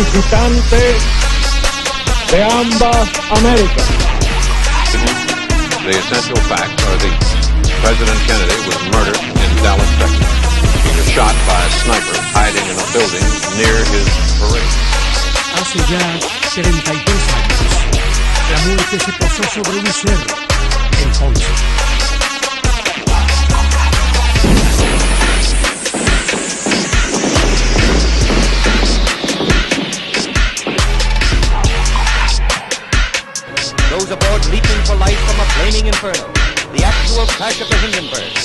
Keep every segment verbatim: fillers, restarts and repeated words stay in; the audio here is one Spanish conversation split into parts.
visitante de ambas Américas. The essential facts are these. President Kennedy was murdered in Dallas, Texas. He was shot by a sniper hiding in a building near his parade. Hace ya treinta y tres años, la muerte se posó sobre un cerro en Ponce. Those aboard leaping for life from a flaming inferno. The actual crash of the Hindenburg.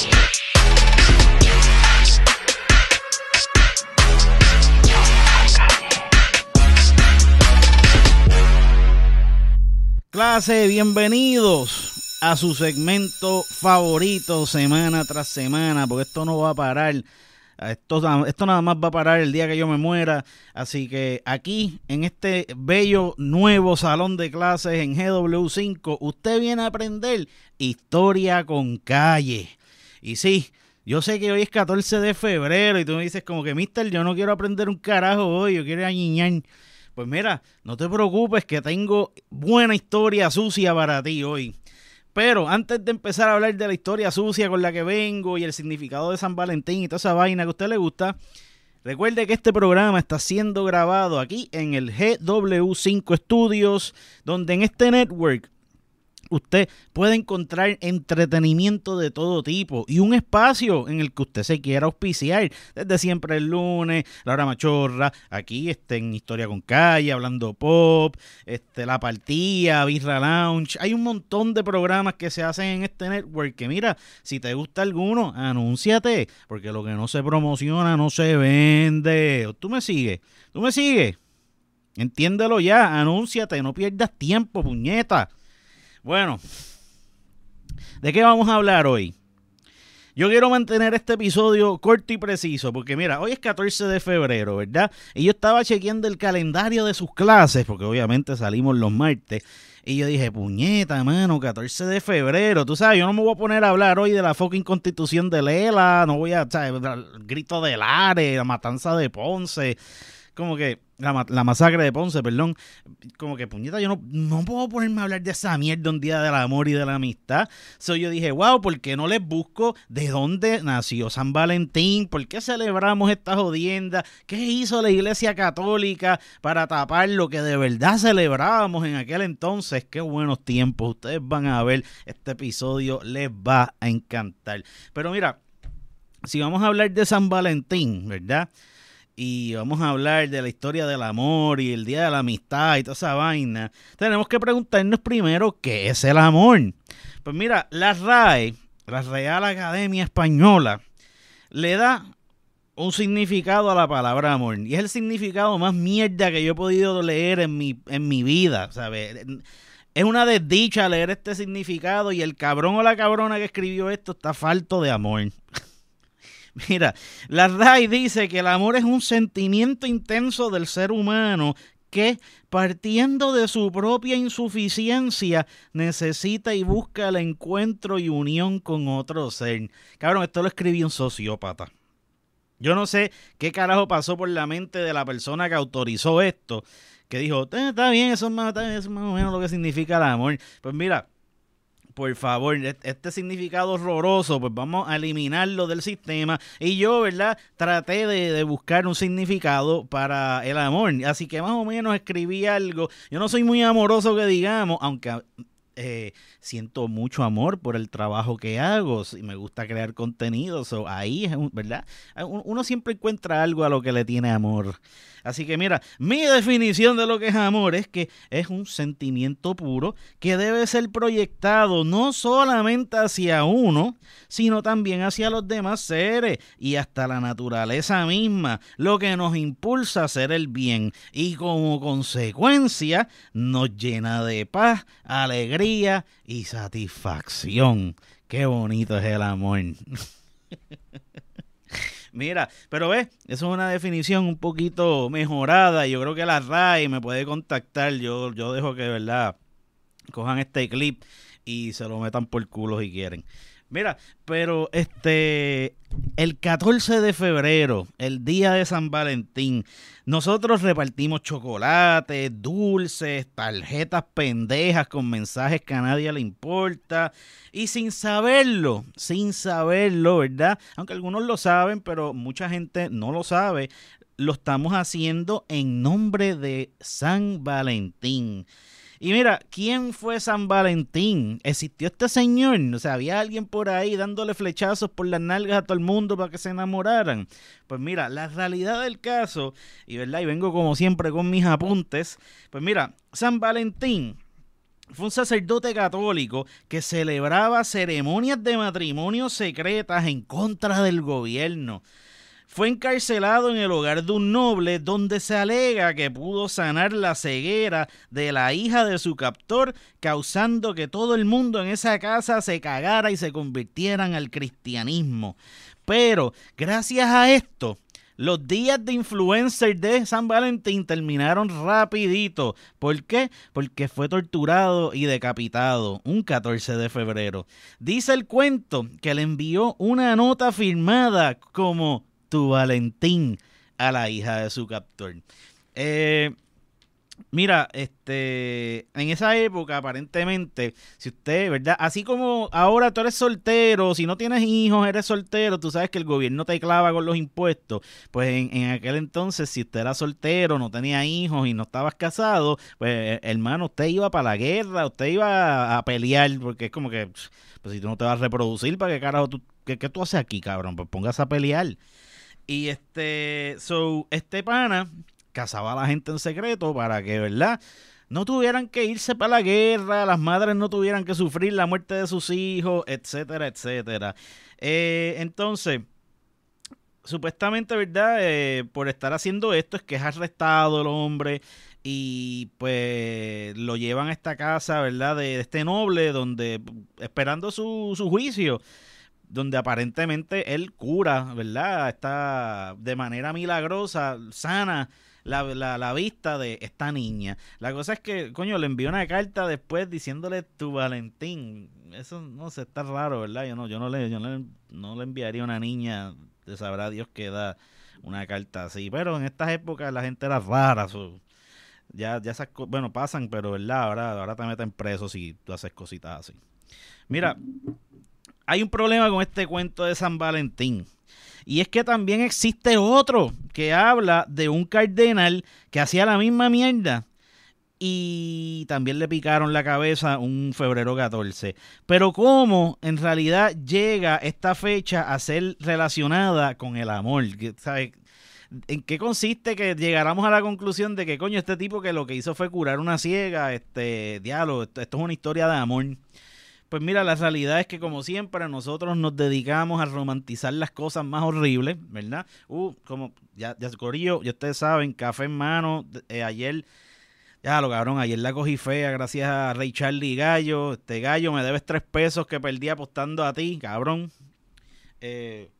Clase, bienvenidos a su segmento favorito semana tras semana, porque esto no va a parar. Esto, esto nada más va a parar el día que yo me muera. Así que aquí, en este bello nuevo salón de clases en G W cinco, usted viene a aprender historia con calle. Y sí, yo sé que hoy es catorce de febrero y tú me dices como que, mister, yo no quiero aprender un carajo hoy, yo quiero añiñar. Pues mira, no te preocupes que tengo buena historia sucia para ti hoy. Pero antes de empezar a hablar de la historia sucia con la que vengo y el significado de San Valentín y toda esa vaina que a usted le gusta, recuerde que este programa está siendo grabado aquí en el G W cinco Studios, donde en este network usted puede encontrar entretenimiento de todo tipo y un espacio en el que usted se quiera auspiciar. Desde siempre el lunes, La Hora Machorra, aquí este, en Historia con Calle, Hablando Pop, este, La Partida, Birra Lounge. Hay un montón de programas que se hacen en este network que mira, si te gusta alguno, anúnciate, porque lo que no se promociona no se vende. ¿Tú me sigues? ¿Tú me sigues? Entiéndelo ya, anúnciate, no pierdas tiempo, puñeta. Bueno, ¿de qué vamos a hablar hoy? Yo quiero mantener este episodio corto y preciso, porque mira, hoy es catorce de febrero, ¿verdad? Y yo estaba chequeando el calendario de sus clases, porque obviamente salimos los martes, y yo dije, puñeta, mano, catorce de febrero, tú sabes, yo no me voy a poner a hablar hoy de la fucking Constitución de Lela, no voy a, ¿sabes? El grito de Lares, la matanza de Ponce, como que... La, la masacre de Ponce, perdón. Como que, puñeta, yo no, no puedo ponerme a hablar de esa mierda un día del amor y de la amistad. So yo dije, wow, ¿por qué no les busco de dónde nació San Valentín? ¿Por qué celebramos esta jodienda? ¿Qué hizo la Iglesia Católica para tapar lo que de verdad celebrábamos en aquel entonces? Qué buenos tiempos. Ustedes van a ver, este episodio les va a encantar. Pero mira, si vamos a hablar de San Valentín, ¿verdad? Y vamos a hablar de la historia del amor y el día de la amistad y toda esa vaina, tenemos que preguntarnos primero qué es el amor. Pues mira, la R A E, la Real Academia Española, le da un significado a la palabra amor. Y es el significado más mierda que yo he podido leer en mi, en mi vida, ¿sabes? Es una desdicha leer este significado y el cabrón o la cabrona que escribió esto está falto de amor. Mira, la R A E dice que el amor es un sentimiento intenso del ser humano que, partiendo de su propia insuficiencia, necesita y busca el encuentro y unión con otro ser. Cabrón, esto lo escribió un sociópata. Yo no sé qué carajo pasó por la mente de la persona que autorizó esto, que dijo, eh, está bien, eso es, más, eso es más o menos lo que significa el amor. Pues mira, por favor, este significado horroroso, pues vamos a eliminarlo del sistema. Y yo, ¿verdad? Traté de, de buscar un significado para el amor. Así que más o menos escribí algo. Yo no soy muy amoroso que digamos, aunque eh, siento mucho amor por el trabajo que hago. Y me gusta crear contenido. So, ahí es, ¿verdad? Uno siempre encuentra algo a lo que le tiene amor. Así que mira, mi definición de lo que es amor es que es un sentimiento puro que debe ser proyectado no solamente hacia uno, sino también hacia los demás seres y hasta la naturaleza misma, lo que nos impulsa a hacer el bien y como consecuencia nos llena de paz, alegría y satisfacción. Qué bonito es el amor. Mira, pero ves, eso es una definición un poquito mejorada. Yo creo que la R A E me puede contactar. Yo, yo dejo que, de verdad, cojan este clip y se lo metan por culo si quieren. Mira, pero este, el catorce de febrero, el día de San Valentín, nosotros repartimos chocolates, dulces, tarjetas pendejas con mensajes que a nadie le importa. Y sin saberlo, sin saberlo, ¿verdad? Aunque algunos lo saben, pero mucha gente no lo sabe. Lo estamos haciendo en nombre de San Valentín. Y mira, ¿quién fue San Valentín? ¿Existió este señor? O sea, ¿había alguien por ahí dándole flechazos por las nalgas a todo el mundo para que se enamoraran? Pues mira, la realidad del caso, y verdad, y vengo como siempre con mis apuntes, pues mira, San Valentín fue un sacerdote católico que celebraba ceremonias de matrimonio secretas en contra del gobierno. Fue encarcelado en el hogar de un noble donde se alega que pudo sanar la ceguera de la hija de su captor, causando que todo el mundo en esa casa se cagara y se convirtieran al cristianismo. Pero gracias a esto, los días de influencer de San Valentín terminaron rapidito. ¿Por qué? Porque fue torturado y decapitado un catorce de febrero. Dice el cuento que le envió una nota firmada como Tu Valentín a la hija de su captor. Eh, mira, este, en esa época aparentemente, si usted, ¿verdad? Así como ahora tú eres soltero, si no tienes hijos, eres soltero, tú sabes que el gobierno te clava con los impuestos. Pues en, en aquel entonces, si usted era soltero, no tenía hijos y no estabas casado, pues hermano, usted iba para la guerra, usted iba a, a pelear, porque es como que, pues si tú no te vas a reproducir, ¿para qué carajo tú, qué, qué tú haces aquí, cabrón? Pues póngase a pelear. Y este, so, este pana cazaba a la gente en secreto para que, ¿verdad?, no tuvieran que irse para la guerra, las madres no tuvieran que sufrir la muerte de sus hijos, etcétera, etcétera. Eh, entonces, supuestamente, ¿verdad?, eh, por estar haciendo esto es que es arrestado el hombre y pues lo llevan a esta casa, ¿verdad?, de este noble, donde esperando su, su juicio, donde aparentemente él cura, ¿verdad?, está de manera milagrosa, sana la, la, la vista de esta niña. La cosa es que, coño, le envió una carta después diciéndole Tu Valentín. Eso no sé, está raro, ¿verdad? Yo no, yo no le, yo no le, no le enviaría a una niña, de sabrá Dios que da una carta así. Pero en estas épocas la gente era rara. So, ya, ya esas cosas, bueno, pasan, pero ¿verdad? Ahora, ahora te meten preso si tú haces cositas así. Mira, hay un problema con este cuento de San Valentín. Y es que también existe otro que habla de un cardenal que hacía la misma mierda. Y también le picaron la cabeza un febrero catorce. Pero ¿cómo en realidad llega esta fecha a ser relacionada con el amor? ¿Sabes? ¿En qué consiste que llegáramos a la conclusión de que, coño, este tipo que lo que hizo fue curar una ciega, este diálogo, esto, esto es una historia de amor? Pues mira, la realidad es que como siempre nosotros nos dedicamos a romantizar las cosas más horribles, ¿verdad? Uh, como ya, ya corillo, ya ustedes saben, café en mano, eh, ayer, ya lo cabrón, ayer la cogí fea gracias a Ray Charlie y Gallo. Este Gallo, me debes tres pesos que perdí apostando a ti, cabrón. Eh,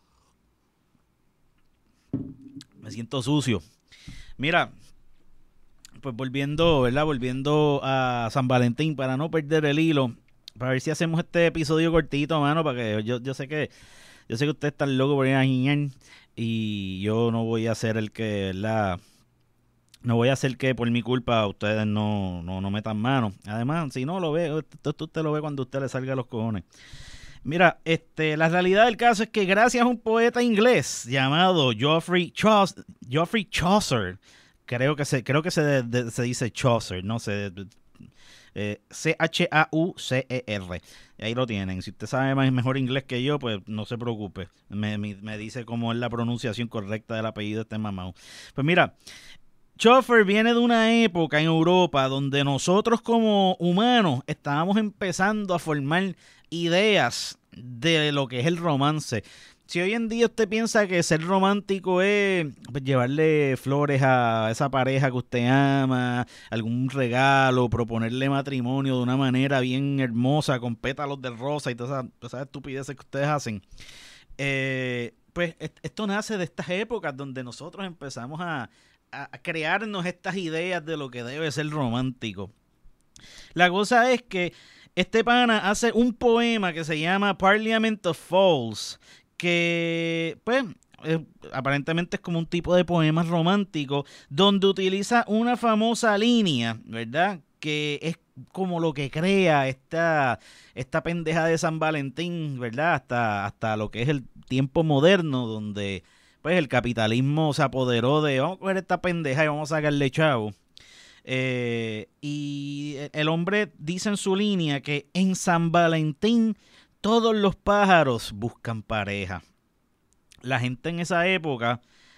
me siento sucio. Mira, pues volviendo, ¿verdad? Volviendo a San Valentín, para no perder el hilo, para ver si hacemos este episodio cortito, mano, para que yo, yo sé que yo sé que ustedes están locos por ir a giñar y yo no voy a ser el que, ¿verdad? No voy a hacer que por mi culpa ustedes no, no, no metan mano. Además, si no lo ve, esto usted lo ve cuando usted le salga a los cojones. Mira, este, la realidad del caso es que gracias a un poeta inglés llamado Geoffrey Chaucer, Geoffrey Chaucer, creo que se, creo que se, de, de, se dice Chaucer, no sé. Eh, C H A U C E R. Y ahí lo tienen. Si usted sabe más mejor inglés que yo, pues no se preocupe. Me, me, me dice cómo es la pronunciación correcta del apellido de este mamau. Pues mira, Chaucer viene de una época en Europa donde nosotros como humanos estábamos empezando a formar ideas de lo que es el romance. Si hoy en día usted piensa que ser romántico es pues, llevarle flores a esa pareja que usted ama, algún regalo, proponerle matrimonio de una manera bien hermosa, con pétalos de rosa y todas esas, todas esas estupideces que ustedes hacen, eh, pues esto nace de estas épocas donde nosotros empezamos a, a crearnos estas ideas de lo que debe ser romántico. La cosa es que Este pana hace un poema que se llama Parliament of Fools, que pues eh, aparentemente es como un tipo de poema romántico, donde utiliza una famosa línea, ¿verdad?, que es como lo que crea esta, esta pendeja de San Valentín, ¿verdad?, hasta, hasta lo que es el tiempo moderno, donde pues el capitalismo se apoderó de, vamos a coger esta pendeja y vamos a sacarle chavo. Eh, y el hombre dice en su línea que en San Valentín todos los pájaros buscan pareja. La gente en esa época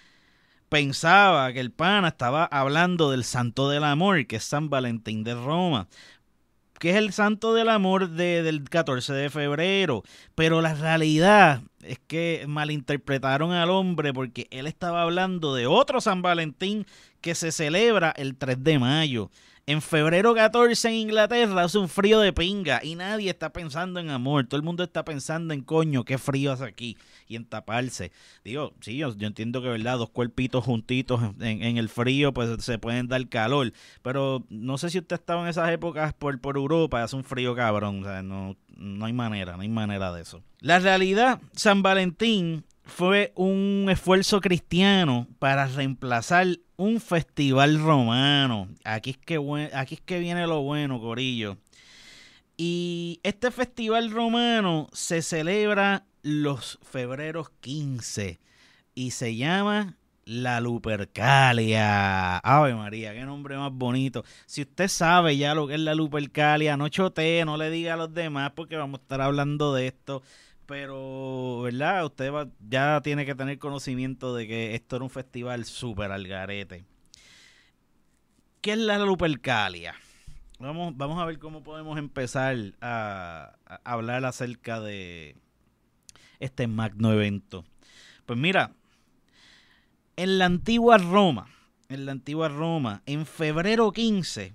pensaba que el pana estaba hablando del santo del amor, que es San Valentín de Roma, que es el santo del amor de, del catorce de febrero, pero la realidad es que malinterpretaron al hombre porque él estaba hablando de otro San Valentín que se celebra el tres de mayo. En febrero catorce en Inglaterra hace un frío de pinga y nadie está pensando en amor. Todo el mundo está pensando en coño, qué frío hace aquí y en taparse. Digo, sí, yo, yo entiendo que verdad, dos cuerpitos juntitos en, en el frío pues se pueden dar calor. Pero no sé si usted estaba en esas épocas por, por Europa, hace un frío cabrón. O sea, no, no hay manera, no hay manera de eso. La realidad, San Valentín fue un esfuerzo cristiano para reemplazar un festival romano. Aquí es que, aquí es que viene lo bueno, corillo. Y este festival romano se celebra los febreros quince y se llama la Lupercalia. Ave María, qué nombre más bonito. Si usted sabe ya lo que es la Lupercalia, no chotee, no le diga a los demás porque vamos a estar hablando de esto. Pero, ¿verdad? Usted va, ya tiene que tener conocimiento de que esto era un festival súper al garete. ¿Qué es la Lupercalia? Vamos, vamos a ver cómo podemos empezar a, a hablar acerca de este magno evento. Pues mira, en la antigua Roma, en la antigua Roma, en febrero quince,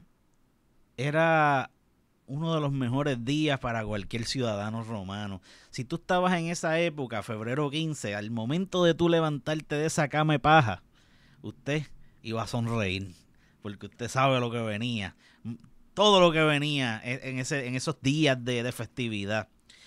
era uno de los mejores días para cualquier ciudadano romano. Si tú estabas en esa época, febrero quince, al momento de tú levantarte de esa cama de paja, usted iba a sonreír, porque usted sabe lo que venía, todo lo que venía en, ese, en esos días de, de festividad.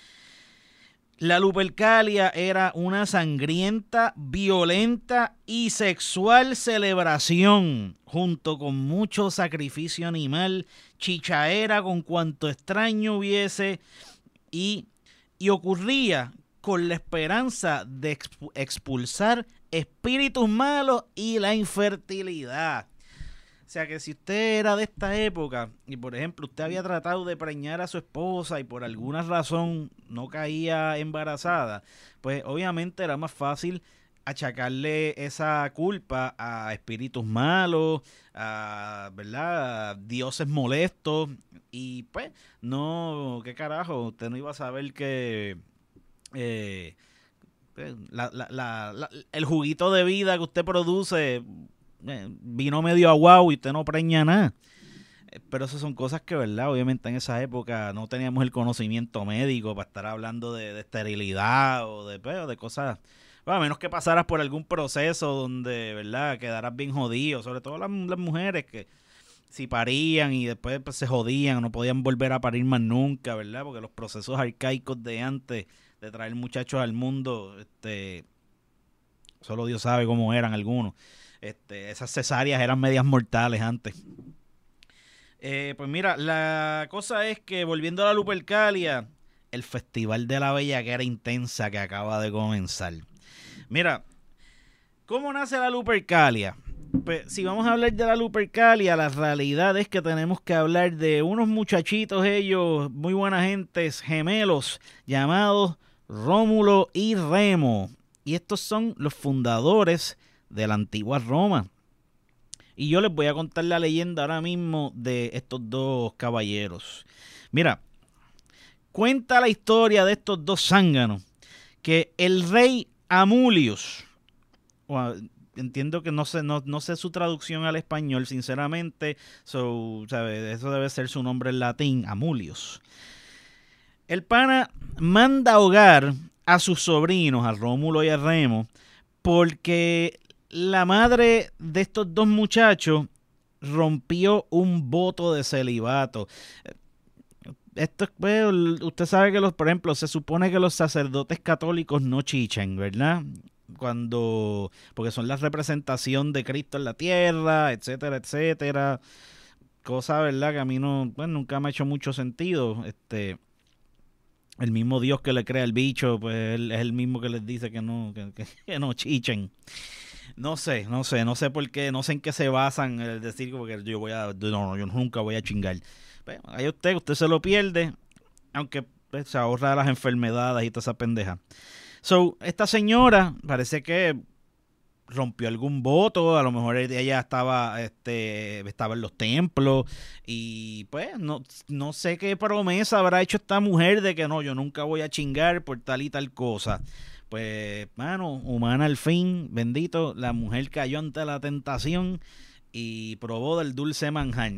La Lupercalia era una sangrienta, violenta y sexual celebración, junto con mucho sacrificio animal, chichaera con cuanto extraño hubiese, y, y ocurría con la esperanza de expulsar espíritus malos y la infertilidad. O sea que si usted era de esta época y por ejemplo usted había tratado de preñar a su esposa y por alguna razón no caía embarazada, pues obviamente era más fácil achacarle esa culpa a espíritus malos, a, ¿verdad?, a dioses molestos, y pues no, qué carajo, usted no iba a saber que eh, la, la, la, la, el juguito de vida que usted produce Eh, vino medio aguado y usted no preña nada. Eh, pero esas son cosas que, ¿verdad? Obviamente en esa época no teníamos el conocimiento médico para estar hablando de, de esterilidad o de, pues, de cosas. Bueno, a menos que pasaras por algún proceso donde, ¿verdad?, quedaras bien jodido. Sobre todo las, las mujeres que si parían y después pues, se jodían, no podían volver a parir más nunca, ¿verdad? Porque los procesos arcaicos de antes de traer muchachos al mundo, este, solo Dios sabe cómo eran algunos. Este, esas cesáreas eran medias mortales antes. Eh, pues mira, la cosa es que volviendo a la Lupercalia, el Festival de la Bellaquera Intensa que acaba de comenzar. Mira, ¿cómo nace la Lupercalia? Pues si vamos a hablar de la Lupercalia, la realidad es que tenemos que hablar de unos muchachitos, ellos, muy buena gentes, gemelos, llamados Rómulo y Remo. Y estos son los fundadores de la antigua Roma. Y yo les voy a contar la leyenda ahora mismo de estos dos caballeros. Mira, cuenta la historia de estos dos zánganos que el rey Amulius, bueno, entiendo que no sé, no, no sé su traducción al español, sinceramente, so, ¿sabe? Eso debe ser su nombre en latín, Amulius. El pana manda ahogar a sus sobrinos, a Rómulo y a Remo, porque la madre de estos dos muchachos rompió un voto de celibato. esto es, pues, usted sabe que los, por ejemplo, se supone que los sacerdotes católicos no chichen, ¿verdad? Cuando, porque son la representación de Cristo en la tierra, etcétera, etcétera. Cosa, ¿verdad? Que a mí no, pues, nunca me ha hecho mucho sentido. Este, el mismo Dios que le crea el bicho, pues él es el mismo que les dice que no, que, que, que no chichen. No sé, no sé, no sé por qué, no sé en qué se basan el decir que yo voy a, no, no, yo nunca voy a chingar. Pues, ahí usted, usted se lo pierde, aunque pues, se ahorra las enfermedades y toda esa pendeja. So, esta señora parece que rompió algún voto, a lo mejor ella estaba, este, estaba en los templos y pues no, no sé qué promesa habrá hecho esta mujer de que no, yo nunca voy a chingar por tal y tal cosa. Pues, mano, humana al fin, bendito, la mujer cayó ante la tentación y probó del dulce manjar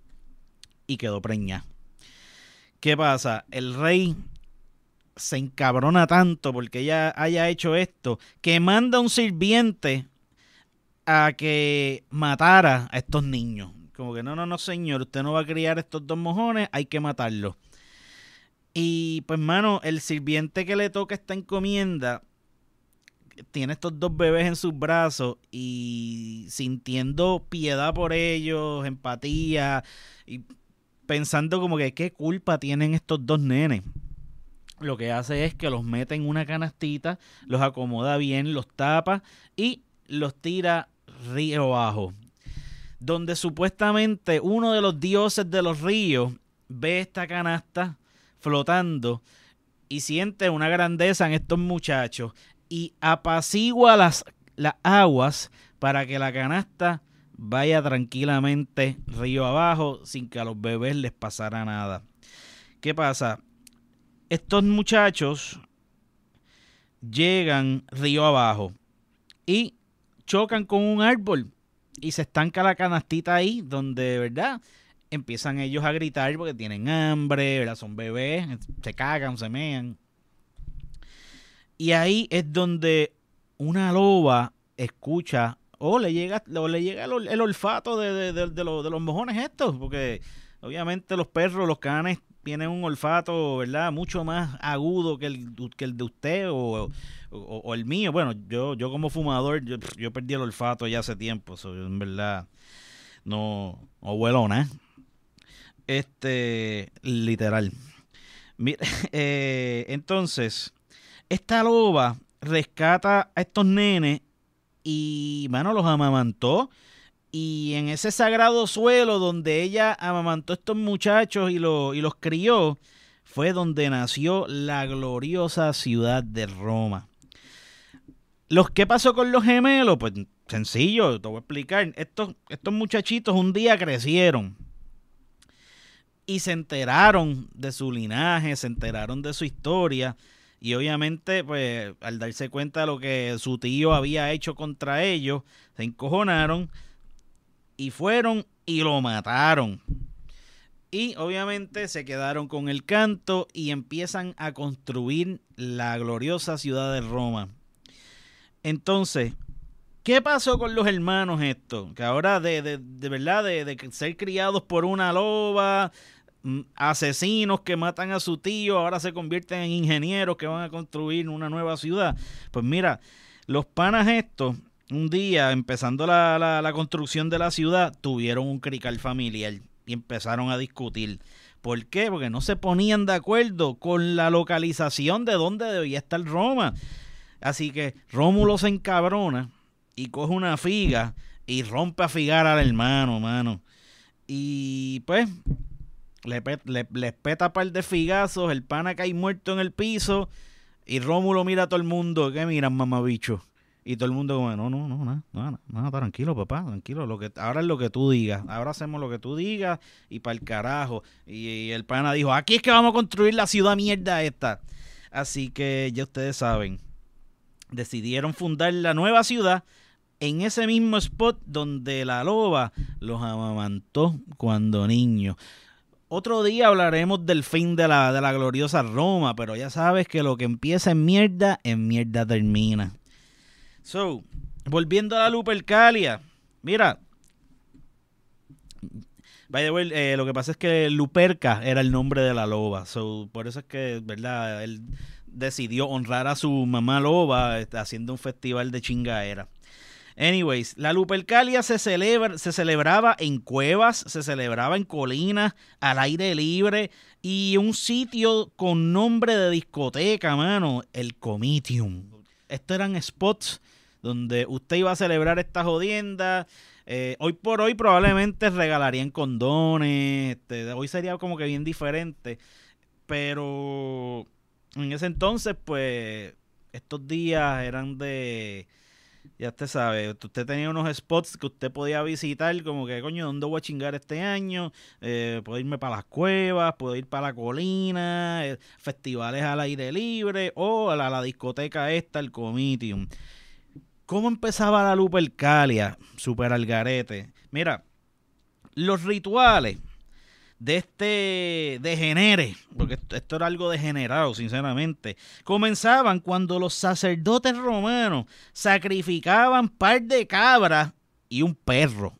y quedó preñada. ¿Qué pasa? El rey se encabrona tanto porque ella haya hecho esto que manda un sirviente a que matara a estos niños. Como que no, no, no, señor, usted no va a criar estos dos mojones, hay que matarlos. Y pues, mano, el sirviente que le toca esta encomienda tiene estos dos bebés en sus brazos y sintiendo piedad por ellos, empatía y pensando como que qué culpa tienen estos dos nenes. Lo que hace es que los mete en una canastita, los acomoda bien, los tapa y los tira río abajo. Donde supuestamente uno de los dioses de los ríos ve esta canasta flotando y siente una grandeza en estos muchachos y apacigua las, las aguas para que la canasta vaya tranquilamente río abajo sin que a los bebés les pasara nada. ¿Qué pasa? Estos muchachos llegan río abajo y chocan con un árbol y se estanca la canastita ahí donde, ¿verdad? Empiezan ellos a gritar porque tienen hambre, ¿verdad? Son bebés, se cagan, se mean. Y ahí es donde una loba escucha o le llega, o le llega el, el olfato de, de, de, de, los, de los mojones estos, porque obviamente los perros, los canes tienen un olfato, ¿verdad? Mucho más agudo que el, que el de usted o, o, o el mío. Bueno, yo, yo como fumador, yo, yo perdí el olfato ya hace tiempo, so, en verdad no, no huelo nada. Este, literal. Mira, eh, entonces, esta loba rescata a estos nenes y, mano, los amamantó. Y en ese sagrado suelo donde ella amamantó a estos muchachos y, lo, y los crió, fue donde nació la gloriosa ciudad de Roma. ¿Los qué pasó con los gemelos? Pues sencillo, te voy a explicar. Estos, estos muchachitos un día crecieron y se enteraron de su linaje, se enteraron de su historia. Y obviamente, pues, al darse cuenta de lo que su tío había hecho contra ellos, se encojonaron y fueron y lo mataron. Y obviamente se quedaron con el canto y empiezan a construir la gloriosa ciudad de Roma. Entonces, ¿qué pasó con los hermanos estos? Que ahora de, de, de verdad, de, de ser criados por una loba, asesinos que matan a su tío, ahora se convierten en ingenieros que van a construir una nueva ciudad. Pues mira, los panas estos, un día, empezando la, la, la construcción de la ciudad, tuvieron un crical familiar y empezaron a discutir. ¿Por qué? Porque no se ponían de acuerdo con la localización de dónde debía estar Roma. Así que Rómulo se encabrona y coge una figa y rompe a figar al hermano, mano. Y pues le, le, le peta par de figazos, el pana cae muerto en el piso y Rómulo mira a todo el mundo. ¿Qué miran, mamabicho? Y todo el mundo como, no, no, no, no, no, no, tranquilo, papá, tranquilo. Lo que, ahora es lo que tú digas. Ahora hacemos lo que tú digas y para el carajo. Y, y el pana dijo, aquí es que vamos a construir la ciudad mierda esta. Así que ya ustedes saben. Decidieron fundar la nueva ciudad en ese mismo spot donde la loba los amamantó cuando niños. Otro día hablaremos del fin de la, de la gloriosa Roma, pero ya sabes que lo que empieza en mierda, en mierda termina. So, volviendo a la Lupercalia, mira, By the way, eh, lo que pasa es que Luperca era el nombre de la loba. So, por eso es que, ¿verdad? Él decidió honrar a su mamá loba este, haciendo un festival de chingaera. Anyways, la Lupercalia se, celebra, se celebraba en cuevas, se celebraba en colinas, al aire libre y un sitio con nombre de discoteca, mano, el Comitium. Estos eran spots donde usted iba a celebrar esta jodienda. Eh, hoy por hoy probablemente regalarían condones, este, hoy sería como que bien diferente, pero en ese entonces, pues, estos días eran de... Ya usted sabe, usted tenía unos spots que usted podía visitar, como que, coño, ¿dónde voy a chingar este año? Eh, puedo irme para las cuevas, puedo ir para la colina, eh, festivales al aire libre, o a la, la discoteca esta, el Comitium. ¿Cómo empezaba la Lupercalia? Super al garete. Mira, los rituales de este degenere, porque esto, esto era algo degenerado, sinceramente, comenzaban cuando los sacerdotes romanos sacrificaban par de cabras y un perro.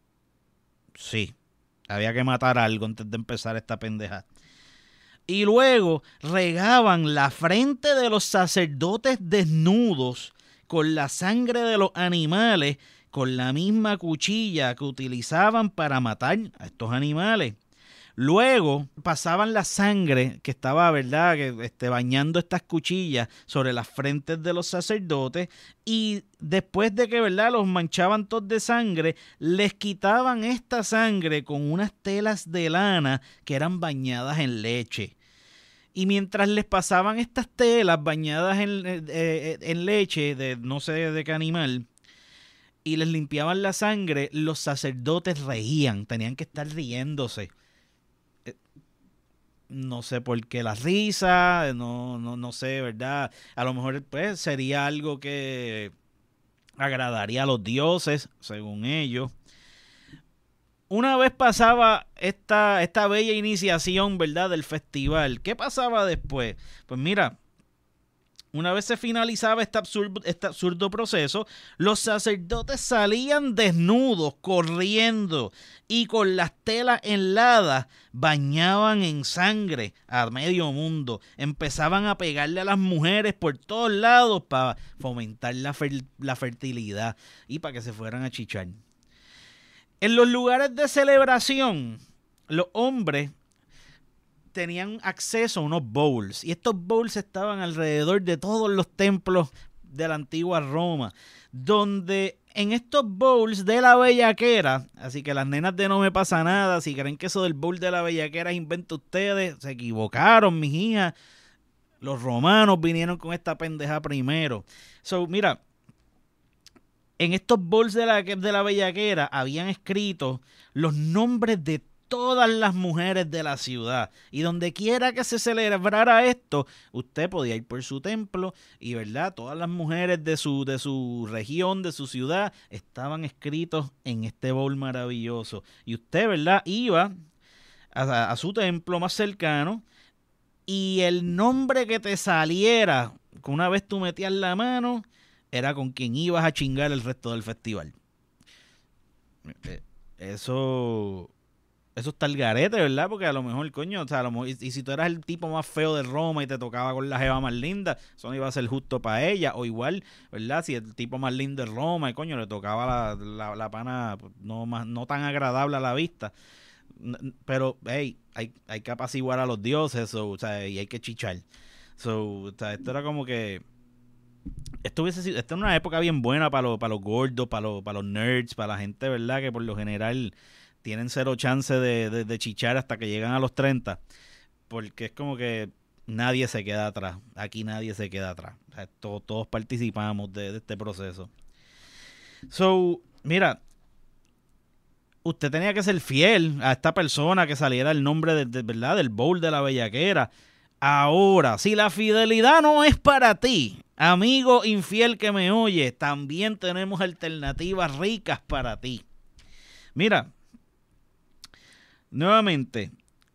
Sí, había que matar algo antes de empezar esta pendeja. Y luego regaban la frente de los sacerdotes desnudos con la sangre de los animales, con la misma cuchilla que utilizaban para matar a estos animales. Luego pasaban la sangre que estaba, ¿verdad?, que, este, bañando estas cuchillas sobre las frentes de los sacerdotes, y después de que, ¿verdad?, los manchaban todos de sangre, les quitaban esta sangre con unas telas de lana que eran bañadas en leche. Y mientras les pasaban estas telas bañadas en, eh, en leche de no sé de qué animal, y les limpiaban la sangre, los sacerdotes reían, tenían que estar riéndose. No sé por qué la risa, no, no, no sé, ¿verdad? A lo mejor pues sería algo que agradaría a los dioses, según ellos. Una vez pasaba esta, esta bella iniciación, ¿verdad?, del festival, ¿qué pasaba después? Pues mira, una vez se finalizaba este absurdo, este absurdo proceso, los sacerdotes salían desnudos, corriendo, y con las telas enladas bañaban en sangre a medio mundo. Empezaban a pegarle a las mujeres por todos lados para fomentar la, fer- la fertilidad y para que se fueran a chichar. En los lugares de celebración, los hombres tenían acceso a unos bowls, y estos bowls estaban alrededor de todos los templos de la antigua Roma, donde en estos bowls de la bellaquera, así que las nenas de No Me Pasa Nada, si creen que eso del bowl de la bellaquera es invento ustedes, se equivocaron, mis hijas. Los romanos vinieron con esta pendeja primero. So, mira, en estos bowls de la, de la bellaquera habían escrito los nombres de todas las mujeres de la ciudad, y donde quiera que se celebrara esto, usted podía ir por su templo y, ¿verdad?, todas las mujeres de su, de su región, de su ciudad, estaban escritos en este bowl maravilloso, y usted, ¿verdad?, iba a, a su templo más cercano, y el nombre que te saliera, que una vez tú metías la mano, era con quien ibas a chingar el resto del festival. Eso... Eso está el garete, ¿verdad? Porque a lo mejor, coño, o sea, a lo mejor, y, y si tú eras el tipo más feo de Roma y te tocaba con la jeva más linda, eso no iba a ser justo para ella. O igual, ¿verdad? Si el tipo más lindo de Roma y, coño, le tocaba la, la, la pana no, más, no tan agradable a la vista. Pero, hey, hay, hay que apaciguar a los dioses, so, o sea, y hay que chichar. So, o sea, esto era como que... Esto hubiese sido, esta es una época bien buena para los, para los gordos, para los, para los nerds, para la gente, ¿verdad? Que por lo general... tienen cero chance de, de, de chichar hasta que llegan a los treinta, porque es como que nadie se queda atrás, aquí nadie se queda atrás, o sea, to, todos participamos de, de este proceso. So, mira, usted tenía que ser fiel a esta persona que saliera el nombre de, de, ¿verdad?, del bowl de la bellaquera. Ahora, si la fidelidad no es para ti, amigo infiel que me oye, también tenemos alternativas ricas para ti. Mira, nuevamente,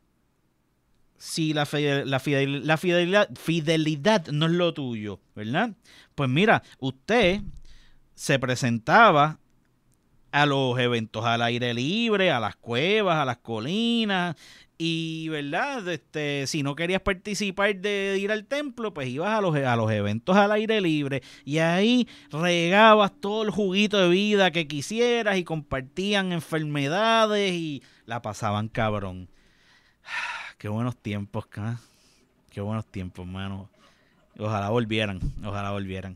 si la, fidel, la, fidel, la fidelidad, fidelidad no es lo tuyo, ¿verdad? Pues mira, usted se presentaba a los eventos al aire libre, a las cuevas, a las colinas. Y, ¿verdad? Este, si no querías participar de ir al templo, pues ibas a los, a los eventos al aire libre y ahí regabas todo el juguito de vida que quisieras y compartían enfermedades y la pasaban cabrón. Qué buenos tiempos, ¿eh? Qué buenos tiempos, mano. Ojalá volvieran, ojalá volvieran.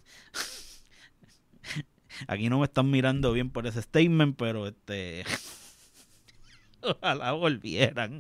Aquí no me están mirando bien por ese statement, pero este... ojalá volvieran.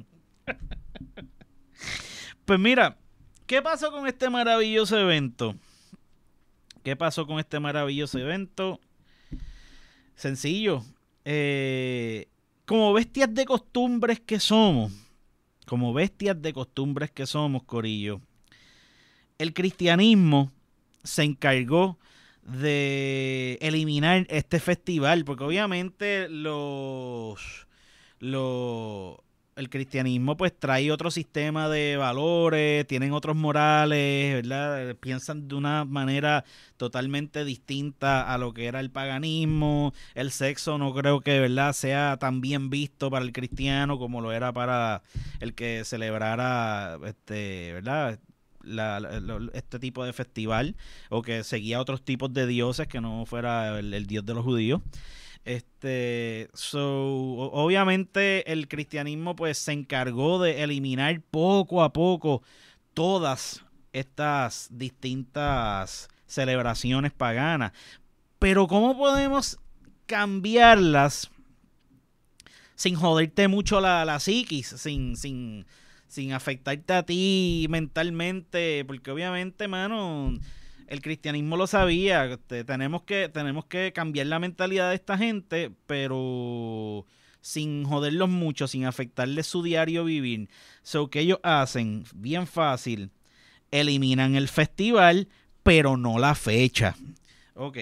Pues mira, ¿qué pasó con este maravilloso evento? ¿Qué pasó con este maravilloso evento? Sencillo. Eh, como bestias de costumbres que somos, como bestias de costumbres que somos, corillo, el cristianismo se encargó de eliminar este festival, porque obviamente los... los el cristianismo pues trae otro sistema de valores, tienen otros morales, ¿verdad? Piensan de una manera totalmente distinta a lo que era el paganismo. El sexo no creo que, ¿verdad?, sea tan bien visto para el cristiano como lo era para el que celebrara, este, ¿verdad?, La, la, este tipo de festival, o que seguía otros tipos de dioses que no fuera el, el dios de los judíos. Este, so, obviamente el cristianismo pues se encargó de eliminar poco a poco todas estas distintas celebraciones paganas. Pero ¿cómo podemos cambiarlas sin joderte mucho la, la psiquis, sin, sin, sin afectarte a ti mentalmente? Porque obviamente, mano, el cristianismo lo sabía. Tenemos que, tenemos que cambiar la mentalidad de esta gente, pero sin joderlos mucho, sin afectarles su diario vivir. So, ¿qué ellos hacen? Bien fácil. Eliminan el festival, pero no la fecha. Ok.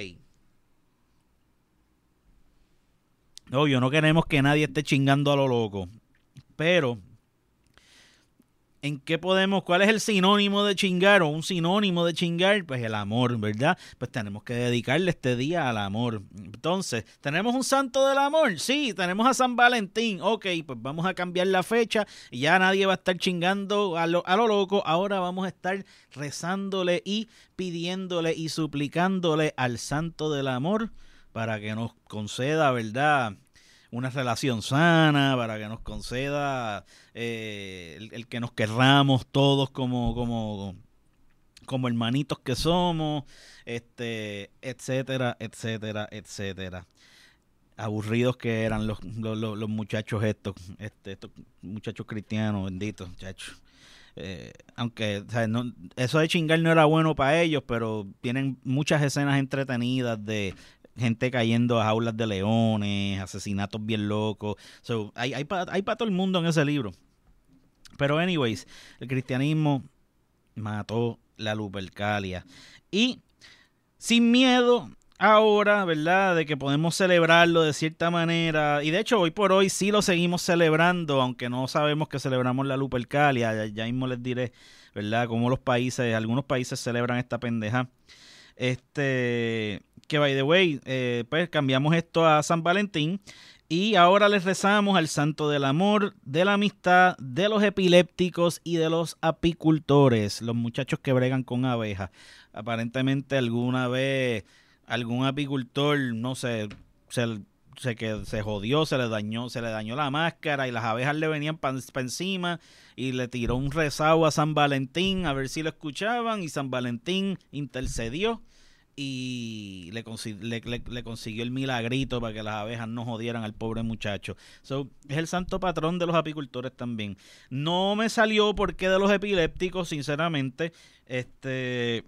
Obvio, no queremos que nadie esté chingando a lo loco. Pero ¿en qué podemos? ¿Cuál es el sinónimo de chingar o un sinónimo de chingar? Pues el amor, ¿verdad? Pues tenemos que dedicarle este día al amor. Entonces, ¿tenemos un santo del amor? Sí, tenemos a San Valentín. Ok, pues vamos a cambiar la fecha y ya nadie va a estar chingando a lo, a lo loco. Ahora vamos a estar rezándole y pidiéndole y suplicándole al santo del amor para que nos conceda, ¿verdad?, una relación sana, para que nos conceda eh, el, el que nos querramos todos como, como, como hermanitos que somos, este, etcétera, etcétera, etcétera. Aburridos que eran los, los, los, los muchachos estos, este, estos muchachos cristianos, benditos, muchachos. Eh, aunque, o sea, no, eso de chingar no era bueno para ellos, pero tienen muchas escenas entretenidas de gente cayendo a jaulas de leones, asesinatos bien locos. So, hay hay para hay pa todo el mundo en ese libro. Pero anyways, el cristianismo mató la Lupercalia. Y sin miedo ahora, ¿verdad?, de que podemos celebrarlo de cierta manera. Y de hecho, hoy por hoy sí lo seguimos celebrando, aunque no sabemos que celebramos la Lupercalia. Ya, ya mismo les diré, ¿verdad?, cómo los países, algunos países celebran esta pendeja. Este... que by the way, eh, pues cambiamos esto a San Valentín y ahora les rezamos al santo del amor, de la amistad, de los epilépticos y de los apicultores, los muchachos que bregan con abejas. Aparentemente alguna vez algún apicultor, no sé, se, se, que, se jodió, se le dañó, se le dañó la máscara y las abejas le venían para pa encima y le tiró un rezago a San Valentín a ver si lo escuchaban y San Valentín intercedió y le, le, le, le consiguió el milagrito para que las abejas no jodieran al pobre muchacho. So, es el santo patrón de los apicultores también. No me salió por qué de los epilépticos, sinceramente, este,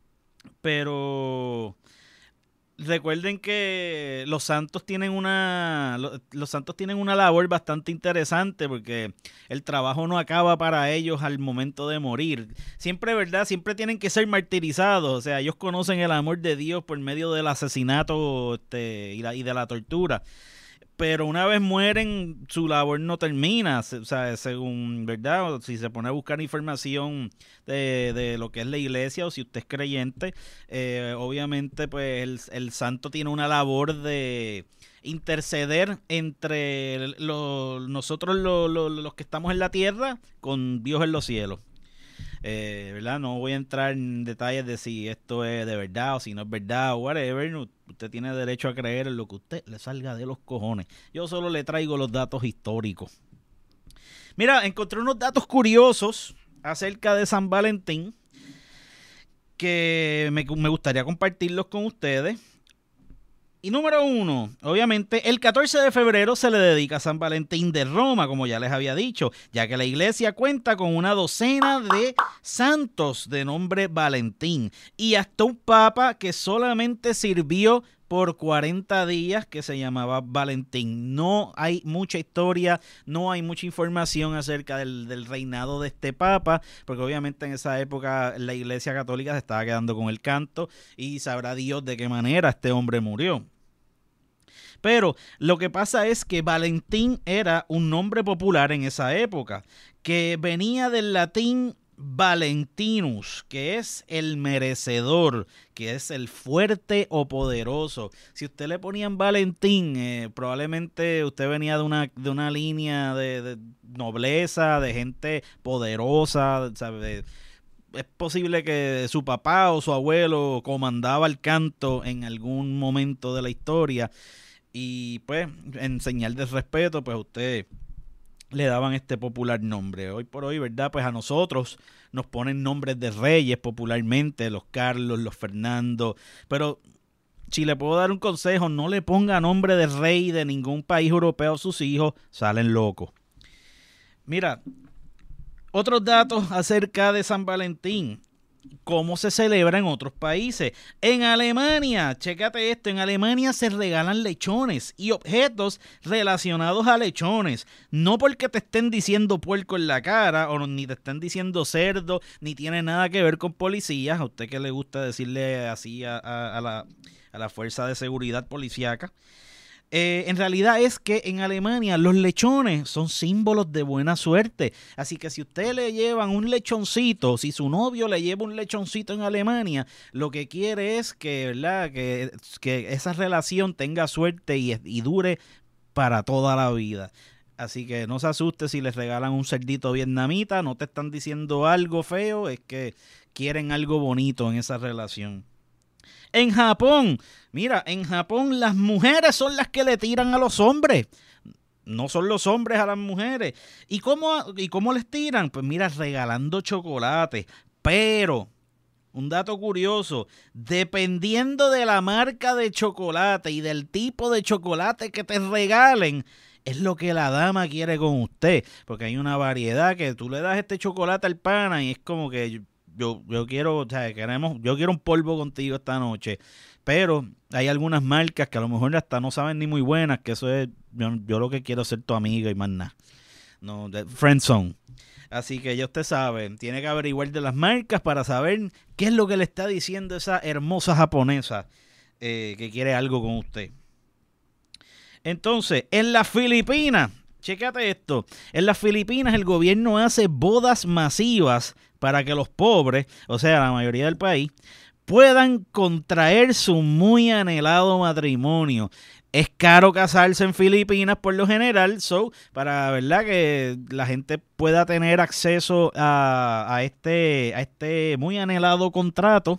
pero recuerden que los santos tienen una los, los santos tienen una labor bastante interesante, porque el trabajo no acaba para ellos al momento de morir. Siempre, ¿verdad? Siempre tienen que ser martirizados. O sea, ellos conocen el amor de Dios por medio del asesinato este, y, la, y de la tortura. pero una vez mueren, su labor no termina, o sea, según, ¿verdad? Si se pone a buscar información de, de lo que es la iglesia o si usted es creyente, eh, obviamente pues el, el santo tiene una labor de interceder entre lo, nosotros lo, lo, los que estamos en la tierra con Dios en los cielos. Eh, ¿verdad? No voy a entrar en detalles de si esto es de verdad o si no es verdad o whatever. Usted tiene derecho a creer en lo que usted le salga de los cojones. Yo solo le traigo los datos históricos. Mira, encontré unos datos curiosos acerca de San Valentín que me, me gustaría compartirlos con ustedes. Y número uno, obviamente, el catorce de febrero se le dedica a San Valentín de Roma, como ya les había dicho, ya que la iglesia cuenta con una docena de santos de nombre Valentín y hasta un papa que solamente sirvió por cuarenta días que se llamaba Valentín. No hay mucha historia, no hay mucha información acerca del, del reinado de este papa, porque obviamente en esa época la iglesia católica se estaba quedando con el canto y sabrá Dios de qué manera este hombre murió. Pero lo que pasa es que Valentín era un nombre popular en esa época, que venía del latín Valentinus, que es el merecedor, que es el fuerte o poderoso. Si usted le ponían Valentín, eh, probablemente usted venía de una, de una línea de, de nobleza, de gente poderosa, ¿sabe? Es posible que su papá o su abuelo comandaba el canto en algún momento de la historia. Y pues, en señal de respeto, pues usted le daban este popular nombre. Hoy por hoy, ¿verdad? Pues a nosotros nos ponen nombres de reyes popularmente, los Carlos, los Fernando. Pero si le puedo dar un consejo, no le ponga nombre de rey de ningún país europeo a sus hijos, salen locos. Mira, otros datos acerca de San Valentín. ¿Cómo se celebra en otros países? En Alemania, chécate esto, en Alemania se regalan lechones y objetos relacionados a lechones. No porque te estén diciendo puerco en la cara, o ni te estén diciendo cerdo, ni tiene nada que ver con policías. A usted que le gusta decirle así a, a, a, la, a la fuerza de seguridad policíaca. Eh, en realidad es que en Alemania los lechones son símbolos de buena suerte. Así que si usted le llevan un lechoncito, si su novio le lleva un lechoncito en Alemania, lo que quiere es que, ¿verdad? que, que esa relación tenga suerte y, y dure para toda la vida. Así que no se asuste si les regalan un cerdito vietnamita, no te están diciendo algo feo, es que quieren algo bonito en esa relación. En Japón, mira, en Japón las mujeres son las que le tiran a los hombres. No son los hombres a las mujeres. ¿Y cómo, y cómo les tiran? Pues mira, regalando chocolate. Pero, un dato curioso, dependiendo de la marca de chocolate y del tipo de chocolate que te regalen, es lo que la dama quiere con usted. Porque hay una variedad que tú le das este chocolate al pana y es como que... Yo, yo quiero, o sea, queremos, yo quiero un polvo contigo esta noche, pero hay algunas marcas que a lo mejor hasta no saben ni muy buenas, que eso es, yo, yo lo que quiero es ser tu amiga y más nada, no, de friendzone. Así que ya usted sabe, tiene que averiguar de las marcas para saber qué es lo que le está diciendo esa hermosa japonesa eh, que quiere algo con usted. Entonces, en las Filipinas, chécate esto, en las Filipinas el gobierno hace bodas masivas para que los pobres, o sea, la mayoría del país, puedan contraer su muy anhelado matrimonio. Es caro casarse en Filipinas por lo general, so, para verdad que la gente pueda tener acceso a, a, este, a este muy anhelado contrato.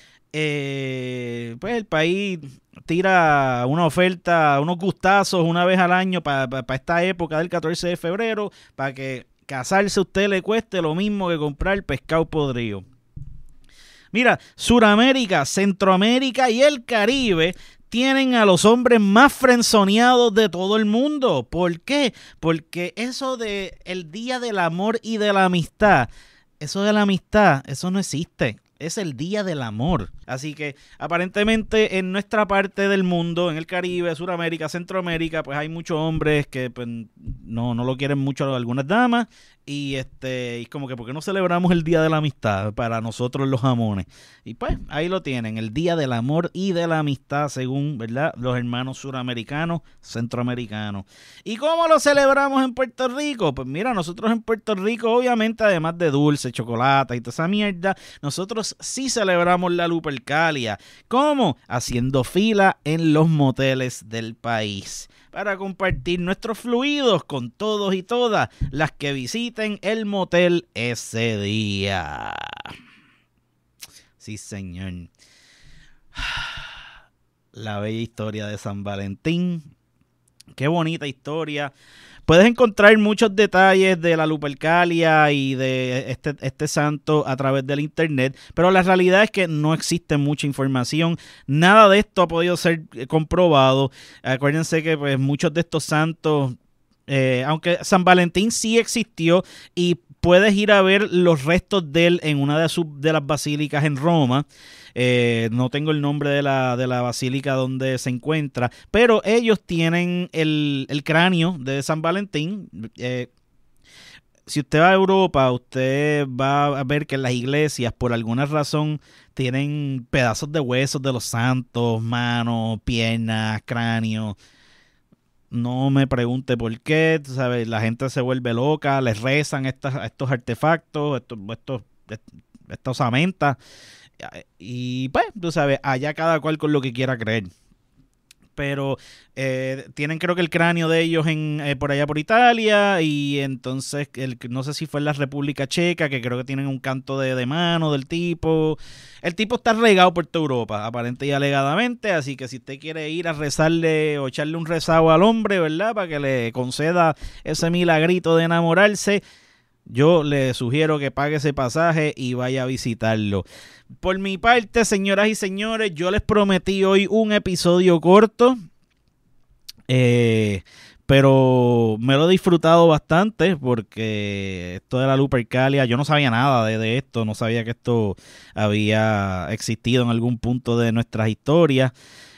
Eh, pues el país tira una oferta, unos gustazos una vez al año para pa, pa esta época del catorce de febrero, para que casarse a usted le cueste lo mismo que comprar pescado podrido. Mira, Suramérica, Centroamérica y el Caribe tienen a los hombres más frenzoneados de todo el mundo. ¿Por qué? Porque eso de el día del amor y de la amistad, eso de la amistad, eso no existe. Es el día del amor. Así que aparentemente en nuestra parte del mundo, en el Caribe, Suramérica, Centroamérica, pues hay muchos hombres que pues, no, no lo quieren mucho algunas damas Y este y como que, ¿por qué no celebramos el Día de la Amistad para nosotros los jamones? Y pues ahí lo tienen, el Día del Amor y de la Amistad, según, ¿verdad?, los hermanos suramericanos, centroamericanos. ¿Y cómo lo celebramos en Puerto Rico? Pues mira, nosotros en Puerto Rico, obviamente, además de dulce, chocolate y toda esa mierda, nosotros sí celebramos la Lupercalia. ¿Cómo? Haciendo fila en los moteles del país para compartir nuestros fluidos con todos y todas las que visiten el motel ese día. Sí, señor. La bella historia de San Valentín. Qué bonita historia. Puedes encontrar muchos detalles de la Lupercalia y de este, este santo a través del internet, pero la realidad es que no existe mucha información. Nada de esto ha podido ser comprobado. Acuérdense que pues, muchos de estos santos, eh, aunque San Valentín sí existió y puedes ir a ver los restos de él en una de, sus, de las basílicas en Roma. Eh, no tengo el nombre de la, de la basílica donde se encuentra, pero ellos tienen el, el cráneo de San Valentín. Eh, si usted va a Europa, usted va a ver que en las iglesias, por alguna razón, tienen pedazos de huesos de los santos, manos, piernas, cráneo. No me pregunte por qué, tú sabes, la gente se vuelve loca, les rezan estas, estos artefactos, estos, estos, estas osamentas. Y pues, tú sabes, allá cada cual con lo que quiera creer. Pero eh, tienen creo que el cráneo de ellos en eh, por allá por Italia. Y entonces, el, no sé si fue en la República Checa, que creo que tienen un canto de, de mano del tipo. El tipo está regado por toda Europa, aparente y alegadamente. Así que si usted quiere ir a rezarle o echarle un rezago al hombre, ¿verdad?, para que le conceda ese milagrito de enamorarse, yo le sugiero que pague ese pasaje y vaya a visitarlo. Por mi parte, señoras y señores, yo les prometí hoy un episodio corto, eh, pero me lo he disfrutado bastante porque esto de la Lupercalia, yo no sabía nada de, de esto, no sabía que esto había existido en algún punto de nuestras historias.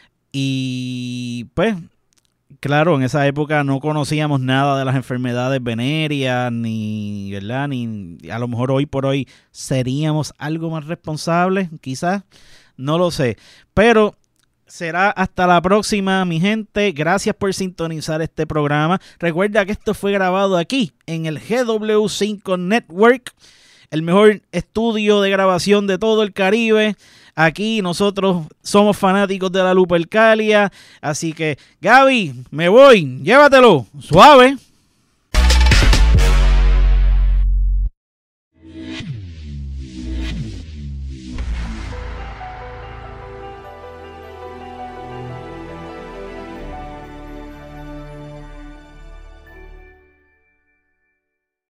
Y pues, claro, en esa época no conocíamos nada de las enfermedades venéreas, ni, ¿verdad? Ni a lo mejor hoy por hoy seríamos algo más responsables, quizás, no lo sé. Pero será hasta la próxima, mi gente. Gracias por sintonizar este programa. Recuerda que esto fue grabado aquí en el G W cinco Network, el mejor estudio de grabación de todo el Caribe. Aquí nosotros somos fanáticos de la Lupercalia. Así que, Gaby, me voy. Llévatelo. Suave.